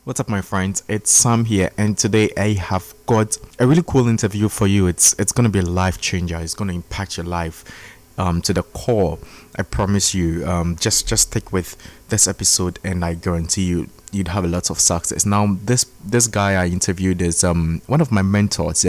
What's up, my friends? It's Sam here, and today I have got a really cool interview for you. It's gonna be a life changer. It's gonna impact your life to the core. I promise you. Just stick with this episode, and I guarantee you'd have a lot of success. Now, this guy I interviewed is one of my mentors,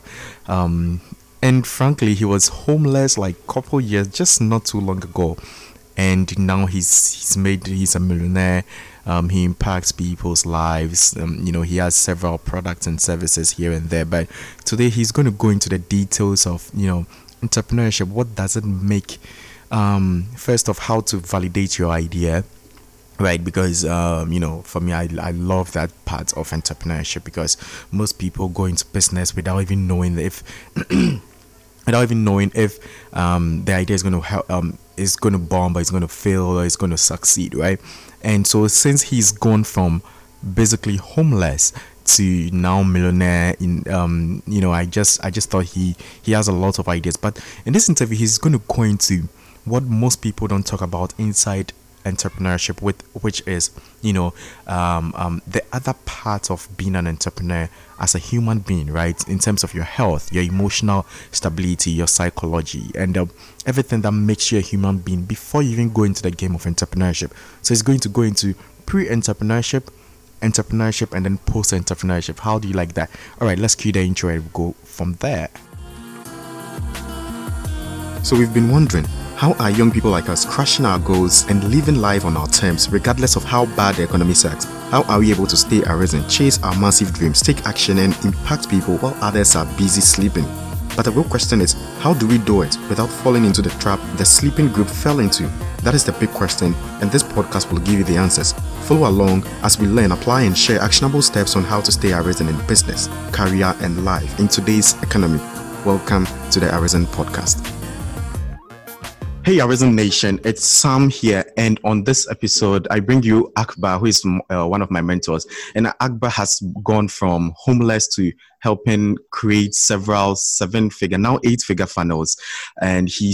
and frankly, he was homeless like couple years, just not too long ago, and now he's a millionaire. He impacts people's lives. He has several products and services here and there. But today he's going to go into the details of entrepreneurship. What does it make? First off, how to validate your idea, right? Because for me, I love that part of entrepreneurship because most people go into business without even knowing if the idea is going to help, is going to bomb, or it's going to fail, or it's going to succeed, right? And so since he's gone from basically homeless to now millionaire, I just thought he has a lot of ideas. But in this interview, he's going to go into what most people don't talk about inside entrepreneurship, with which is the other part of being an entrepreneur as a human being, right? In terms of your health, your emotional stability, your psychology, and everything that makes you a human being before you even go into the game of entrepreneurship. So he's going to go into pre-entrepreneurship, entrepreneurship, and then post-entrepreneurship. How do you like that? All right, let's cue the intro and we'll go from there. So we've been wondering, how are young people like us crushing our goals and living life on our terms regardless of how bad the economy sucks? How are we able to stay arisen, chase our massive dreams, take action and impact people while others are busy sleeping? But the real question is, how do we do it without falling into the trap the sleeping group fell into? That is the big question, and this podcast will give you the answers. Follow along as we learn, apply and share actionable steps on how to stay arisen in business, career and life in today's economy. Welcome to the Arisen Podcast. Hey Arisen Nation, it's Sam here, and on this episode I bring you Akbar, who is one of my mentors. And Akbar has gone from homeless to helping create several 7-figure, now 8-figure funnels, and he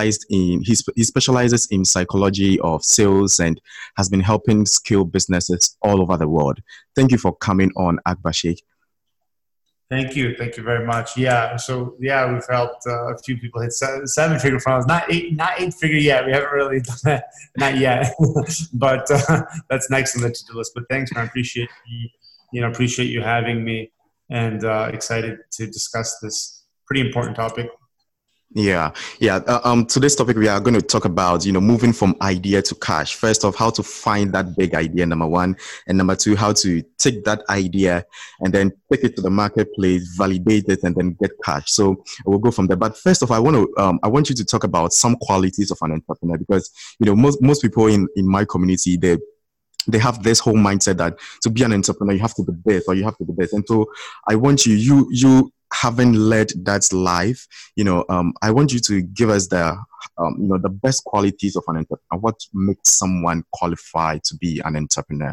specializes in psychology of sales and has been helping scale businesses all over the world. Thank you for coming on, Akbar Sheikh. Thank you. Thank you very much. Yeah. So we've helped a few people hit 7-figure funnels, not eight-figure yet. We haven't really done that, not yet, but that's next on the to-do list. But thanks, man. Appreciate you having me, and excited to discuss this pretty important topic. Yeah. Today's topic, we are going to talk about, moving from idea to cash. First off, how to find that big idea, number one, and number two, how to take that idea and then take it to the marketplace, validate it, and then get cash. So we'll go from there. But first off, I want you to talk about some qualities of an entrepreneur, because most people in my community, they have this whole mindset that to be an entrepreneur, you have to be this or you have to do this. And so I want you having led that life, I want you to give us the best qualities of an entrepreneur. What makes someone qualified to be an entrepreneur?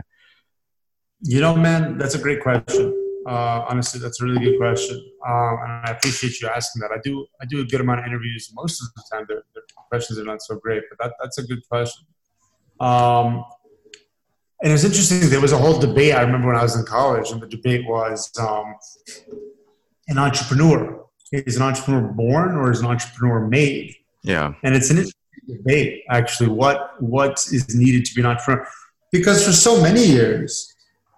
Man, that's a great question. Honestly, that's a really good question. And I appreciate you asking that. I do a good amount of interviews. Most of the time, the questions are not so great, but that's a good question. And it's interesting. There was a whole debate. I remember when I was in college, and the debate was, an entrepreneur. Is an entrepreneur born or is an entrepreneur made? Yeah. And it's an interesting debate, actually, what is needed to be an entrepreneur. Because for so many years,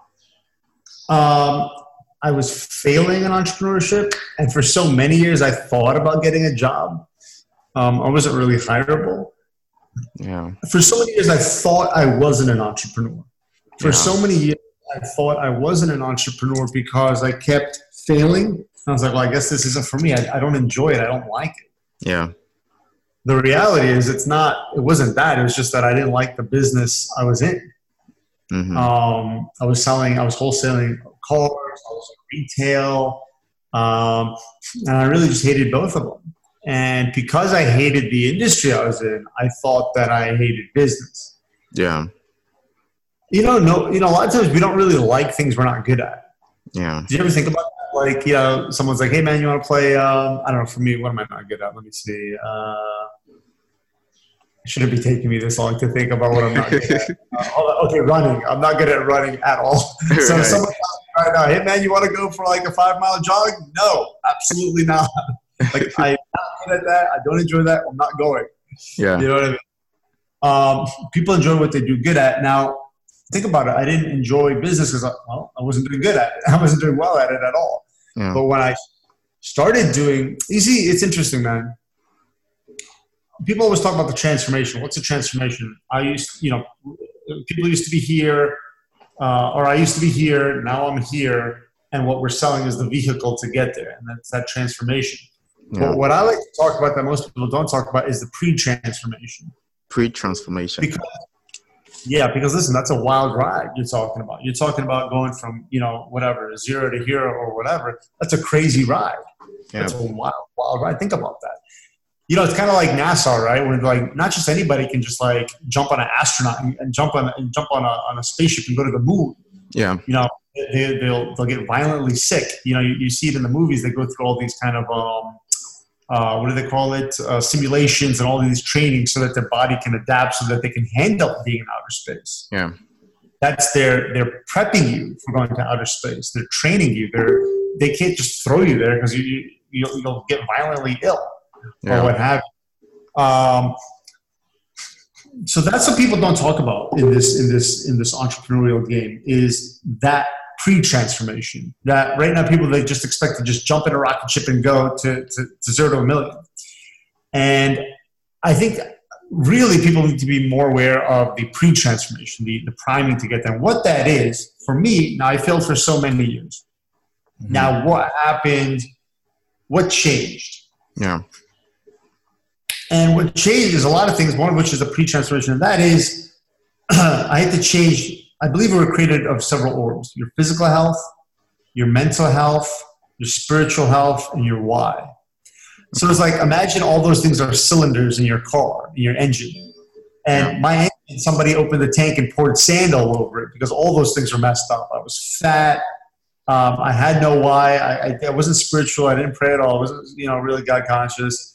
I was failing in entrepreneurship. And for so many years, I thought about getting a job. I wasn't really hireable. Yeah. For so many years, I thought I wasn't an entrepreneur. For so many years, I thought I wasn't an entrepreneur because I kept failing. I was like, well, I guess this isn't for me. I don't enjoy it. I don't like it. Yeah. The reality is it wasn't that. It was just that I didn't like the business I was in. Mm-hmm. I was wholesaling cars, I was in retail. And I really just hated both of them. And because I hated the industry I was in, I thought that I hated business. Yeah. A lot of times we don't really like things we're not good at. Yeah. Do you ever think about that? Like, someone's like, hey man, you want to play, I don't know, for me, what am I not good at? Let me see. shouldn't be taking me this long to think about what I'm not good at. Okay, running. I'm not good at running at all. So Right. if someone tells me right now, hey man, you want to go for like a 5-mile jog? No, absolutely not. Like I'm not good at that. I don't enjoy that. I'm not going. Yeah. You know what I mean? People enjoy what they do good at. Now, think about it. I didn't enjoy business because I wasn't doing good at it. I wasn't doing well at it at all. Yeah. But when I started doing, you see, it's interesting, man. People always talk about the transformation. What's a transformation? People used to be here, or I used to be here. Now I'm here, and what we're selling is the vehicle to get there, and that's that transformation. Yeah. But what I like to talk about that most people don't talk about is the pre-transformation. Pre-transformation. Because listen, that's a wild ride you're talking about. You're talking about going from, whatever, 0 to hero or whatever. That's a crazy ride. Yeah. That's a wild ride. Think about that. It's kind of like NASA, right? Where like not just anybody can just like jump on an astronaut and jump on a spaceship and go to the moon. Yeah. They'll get violently sick. You see it in the movies. They go through all these kind of what do they call it? Simulations and all these trainings so that their body can adapt, so that they can handle being in outer space. Yeah. That's they're prepping you for going to outer space. They're training you. They can't just throw you there because you'll get violently ill or what have you. So that's what people don't talk about in this entrepreneurial game, is that pre-transformation. That right now people, they just expect to just jump in a rocket ship and go to 0 to 1 million. And I think really people need to be more aware of the pre-transformation, the priming to get there. What that is, for me, now I failed for so many years. Mm-hmm. Now what happened? What changed? Yeah. And what changed is a lot of things, one of which is the pre-transformation. And that is, I had to change. I believe we were created of several orbs: your physical health, your mental health, your spiritual health, and your why. So it's like, imagine all those things are cylinders in your car, in your engine. And my engine, somebody opened the tank and poured sand all over it because all those things were messed up. I was fat. I had no why. I wasn't spiritual. I didn't pray at all. I wasn't, really God conscious.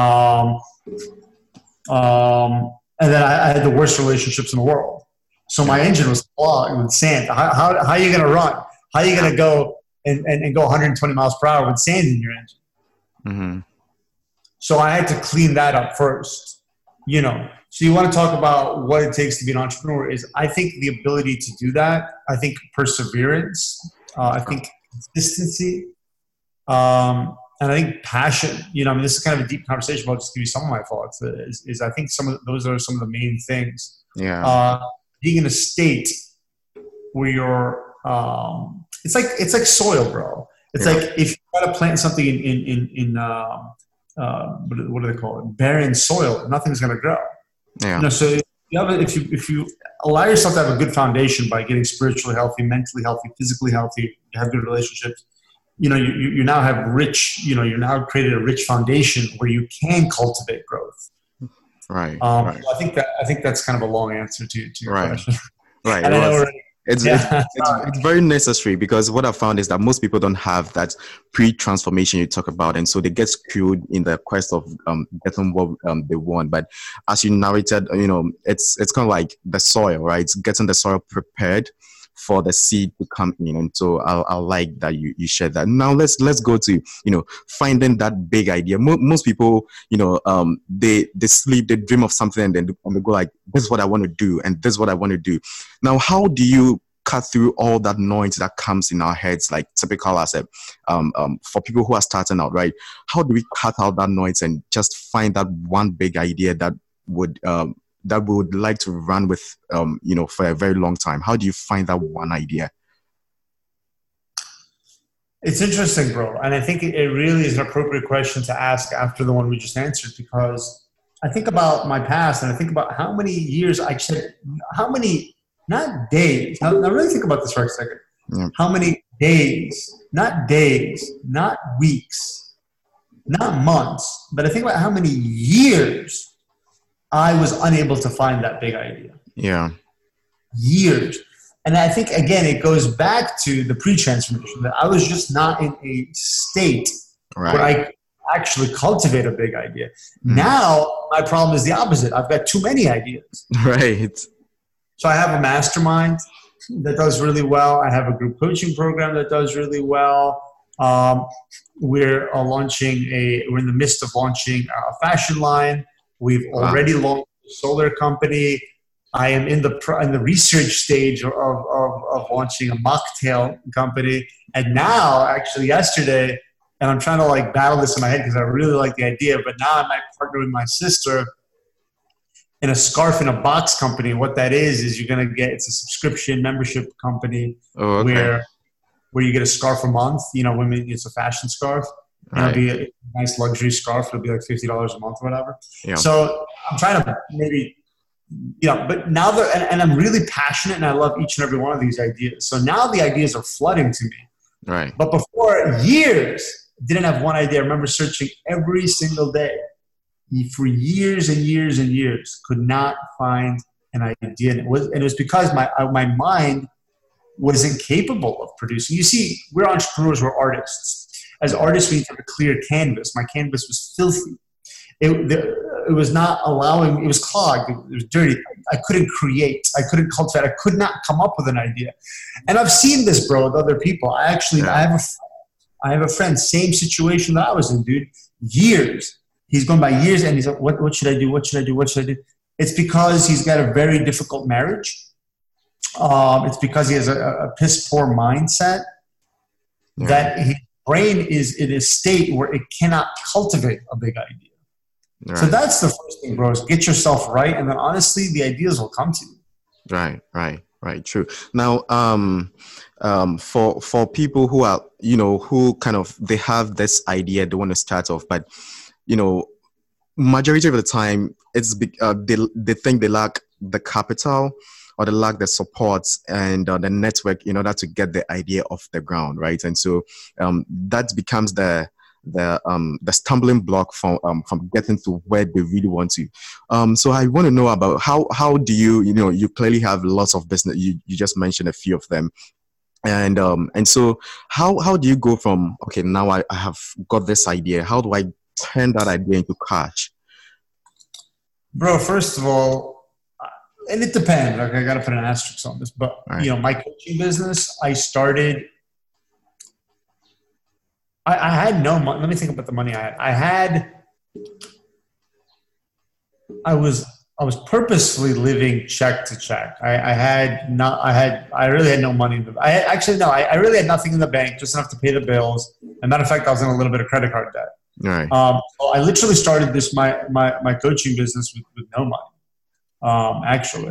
And then I had the worst relationships in the world. So my engine was clogged with sand. How are you going to run? How are you going to go and go 120 miles per hour with sand in your engine? Mm-hmm. So I had to clean that up first, So you want to talk about what it takes to be an entrepreneur is, I think, the ability to do that. I think perseverance. I think consistency. And I think passion. This is kind of a deep conversation, but I'll just give you some of my thoughts. Is I think those are some of the main things. Yeah. Being in a state where you're, it's like soil, bro. It's like if you try to plant something in what do they call it? Barren soil, nothing's going to grow. Yeah. So if you allow yourself to have a good foundation by getting spiritually healthy, mentally healthy, physically healthy, you have good relationships. You now have you now created a rich foundation where you can cultivate growth. Right. Right. So I think that's kind of a long answer to your question. Right. And It's very necessary, because what I found is that most people don't have that pre-transformation you talk about, and so they get screwed in the quest of getting what they want. But as you narrated, it's kind of like the soil, right? It's getting the soil prepared for the seed to come in. And so I like that you shared that. Now let's go to, finding that big idea. Most people, they sleep, they dream of something, and then they go like, this is what I want to do, and this is what I want to do. Now, how do you cut through all that noise that comes in our heads, like typical as for people who are starting out, right? How do we cut out that noise and just find that one big idea that we would like to run with, for a very long time? How do you find that one idea? It's interesting, bro. And I think it really is an appropriate question to ask after the one we just answered, because I think about my past and I think about how many years not days. Now really think about this for a second. Yeah. How many days, not weeks, not months, but I think about how many years I was unable to find that big idea. Yeah. Years. And I think, again, it goes back to the pre-transformation, that I was just not in a state where actually cultivate a big idea. Now, my problem is the opposite. I've got too many ideas. Right. So I have a mastermind that does really well. I have a group coaching program that does really well. We're in the midst of launching a fashion line. We've already launched a solar company. I am in the research stage of launching a mocktail company. And now, actually yesterday, and I'm trying to like battle this in my head because I really like the idea, but now I might partner with my sister in a scarf in a box company. What that is you're going to get, it's a subscription membership company where you get a scarf a month. You know, women, it's a fashion scarf. It'll be a nice luxury scarf. It'll be like $50 a month or whatever. Yeah. So I'm trying to maybe, but now and I'm really passionate and I love each and every one of these ideas. So now the ideas are flooding to me. Right. But before, years, didn't have one idea. I remember searching every single day for years and years and years, could not find an idea. And it was because my mind wasn't capable of producing. You see, we're entrepreneurs, we're artists. As artists, we need to have a clear canvas. My canvas was filthy. It was not allowing, it was clogged, it was dirty. I couldn't create, I couldn't cultivate, I could not come up with an idea. And I've seen this, bro, with other people. I have a friend, same situation that I was in, dude. Years. He's going by years and he's like, what should I do? What should I do? What should I do? It's because he's got a very difficult marriage. It's because he has a piss poor mindset that his brain is in a state where it cannot cultivate a big idea. Right. So that's the first thing, bro, is get yourself right. And then honestly, the ideas will come to you. Right. True. Now, for people who are, who kind of, they have this idea, they want to start off, but, majority of the time it's they think they lack the capital or they lack the support and the network in order to get the idea off the ground, right? And so that becomes the stumbling block from getting to where they really want to. So I want to know about how do you clearly have lots of business. You just mentioned a few of them. And so how do you go from, okay, now I have got this idea. How do I turn that idea into cash? Bro, first of all, and it depends. Like, I got to put an asterisk on this, but my coaching business, I started. I had no money. Let me think about the money I had. I was purposely living check to check. I really had no money. I really had nothing in the bank, just enough to pay the bills. And matter of fact, I was in a little bit of credit card debt. Right. So I literally started my coaching business with no money, actually.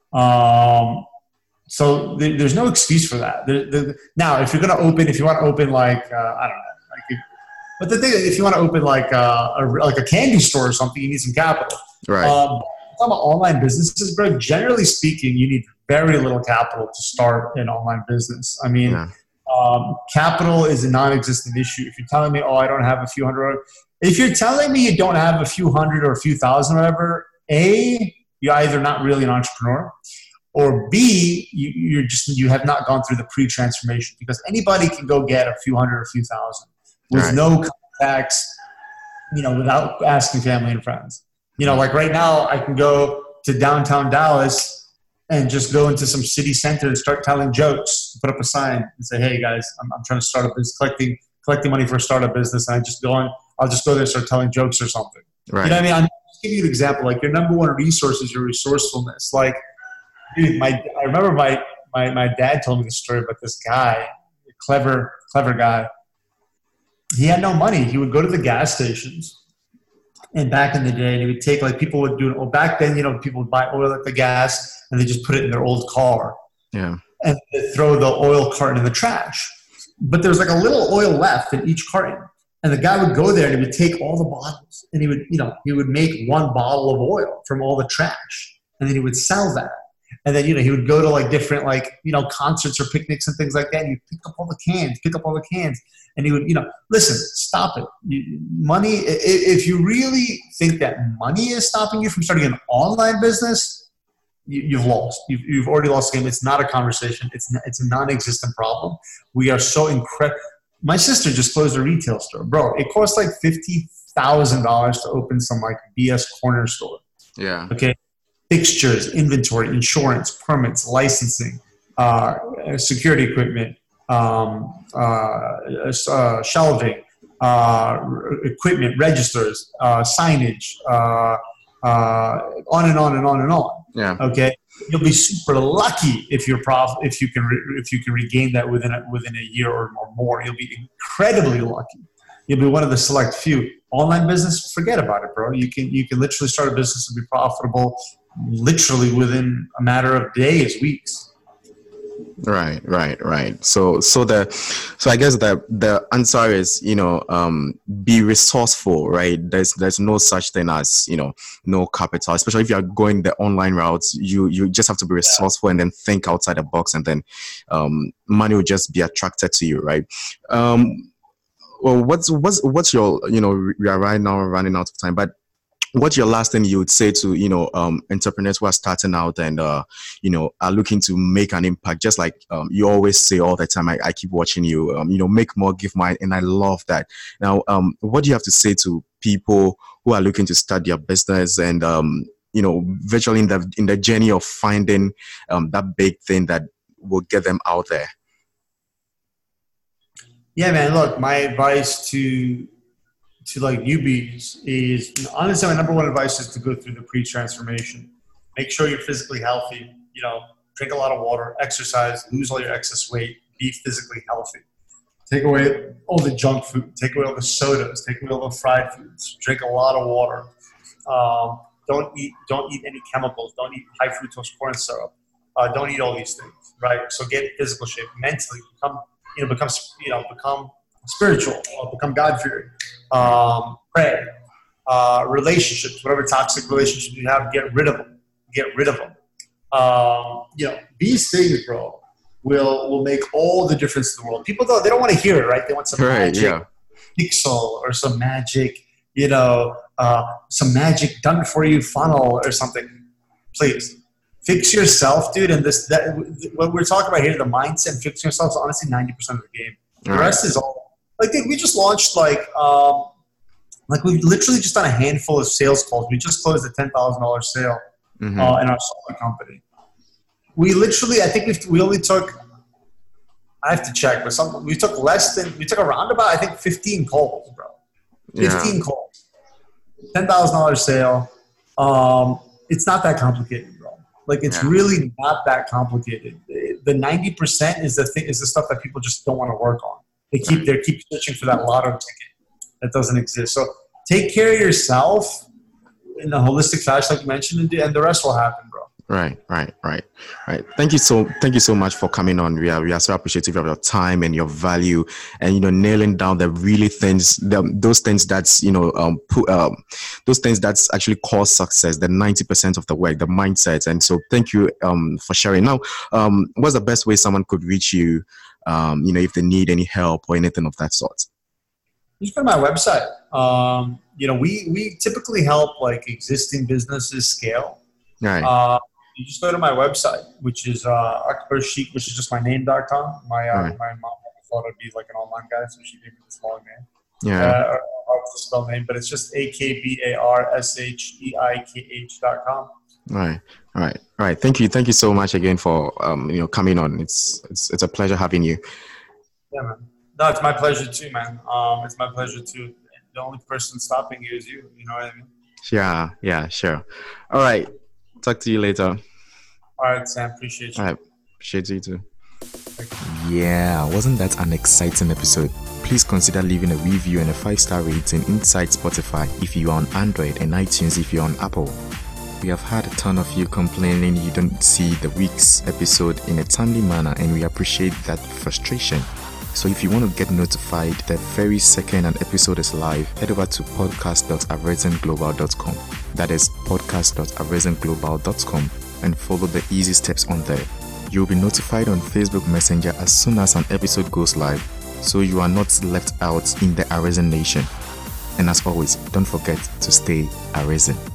So there's no excuse for that. Now, if you want to open like, I don't know. But the thing is, if you want to open like a candy store or something, you need some capital. Right. Talking about online businesses, bro, generally speaking, you need very little capital to start an online business. I mean, capital is a non-existent issue. If you're telling me, I don't have a few hundred, if you're telling me you don't have a few hundred or a few thousand or whatever, A, you're either not really an entrepreneur, or B, you have not gone through the pre-transformation, because anybody can go get a few hundred or a few thousand with no contacts, without asking family and friends. Like right now, I can go to downtown Dallas and just go into some city center and start telling jokes, put up a sign and say, hey guys, I'm trying to start a business, collecting money for a startup business. And I'll just go there and start telling jokes or something. Right. You know what I mean? I'll give you an example. Like, your number one resource is your resourcefulness. Like, dude, I remember my dad told me the story about this guy, a clever guy. He had no money. He would go to the gas stations. And back in the day, he would take, like, people would do, back then, people would buy oil at the gas and they just put it in their old car. Yeah. And they'd throw the oil carton in the trash. But there was like a little oil left in each carton. And the guy would go there and he would take all the bottles and he would make one bottle of oil from all the trash. And then he would sell that. And then, he would go to like different, concerts or picnics and things like that. And he'd pick up all the cans. And he would, listen, stop it. Money, if you really think that money is stopping you from starting an online business, you've lost. You've already lost the game. It's not a conversation. It's a non-existent problem. We are so incredible. My sister just closed a retail store, bro. It costs like $50,000 to open some like BS corner store. Yeah. Okay. Fixtures, inventory, insurance, permits, licensing, security equipment, shelving, equipment, registers, signage, on and on and on and on. Yeah. Okay. You'll be super lucky if you're if you can regain that within a year or more. You'll be incredibly lucky. You'll be one of the select few. Online business, forget about it, bro. You can literally start a business and be profitable literally within a matter of days, weeks. Right. So I guess the answer is, be resourceful, right? There's no such thing as, no capital, especially if you are going the online routes. You just have to be resourceful and then think outside the box, and then money will just be attracted to you, right? Well, what's your, we are right now running out of time, but what's your last thing you would say to, entrepreneurs who are starting out and, are looking to make an impact? Just like you always say all the time, I keep watching you, make more, give more. And I love that. Now, what do you have to say to people who are looking to start their business and, virtually in the journey of finding that big thing that will get them out there? Yeah, man, look, my advice to like newbies is, honestly, my number one advice is to go through the pre-transformation. Make sure you're physically healthy, drink a lot of water, exercise, lose all your excess weight, be physically healthy. Take away all the junk food, take away all the sodas, take away all the fried foods, drink a lot of water. Don't eat any chemicals, don't eat high fructose corn syrup. Don't eat all these things, right? So get in physical shape, mentally, become spiritual, become God-fearing. Pray, relationships, whatever toxic relationships you have, get rid of them. These things, bro, will make all the difference in the world. People, though, they don't want to hear it, right? They want some magic pixel or some magic, some magic done for you funnel or something. Please fix yourself, dude. And what we're talking about here, the mindset and fixing yourself, is honestly 90% of the game. The rest is all. Like, dude, we just launched we've literally just done a handful of sales calls. We just closed a $10,000 sale in our software company. We literally, I think we only took, I have to check, but we took around about, I think, 15 calls, bro. 15 calls. $10,000 sale. It's not that complicated, bro. Like, it's really not that complicated. The 90% is the stuff that people just don't want to work on. They keep searching for that lotto ticket that doesn't exist. So take care of yourself in a holistic fashion, like you mentioned, and the rest will happen, bro. Right. Thank you so much for coming on. We are so appreciative of your time and your value, and nailing down the really things, those things that's those things that's actually cause success, the 90% of the work, the mindset. And so thank you for sharing. Now, what's the best way someone could reach you? If they need any help or anything of that sort? Just go to my website. We typically help like existing businesses scale. Right. You just go to my website, which is Akbar Sheikh, which is just my name.com. My mom thought I'd be like an online guy, so she gave me this long name. Yeah. Hard to spell name, but it's just AKBARSHEIKH.com. Right. Thank you so much again for coming on. It's a pleasure having you. Yeah, man. No, it's my pleasure too, man. It's my pleasure too. The only person stopping you is you. You know what I mean? Yeah, sure. All right. Talk to you later. All right, Sam. Appreciate you. All right. Appreciate you too. Yeah, wasn't that an exciting episode? Please consider leaving a review and a 5-star rating inside Spotify if you are on Android, and iTunes if you're on Apple. We have had a ton of you complaining you don't see the week's episode in a timely manner, and we appreciate that frustration. So if you want to get notified the very second an episode is live, head over to podcast.arezzenglobal.com. That is podcast.arezzenglobal.com, and follow the easy steps on there. You'll be notified on Facebook Messenger as soon as an episode goes live, so you are not left out in the Arezzen Nation. And as always, don't forget to stay Arezzen.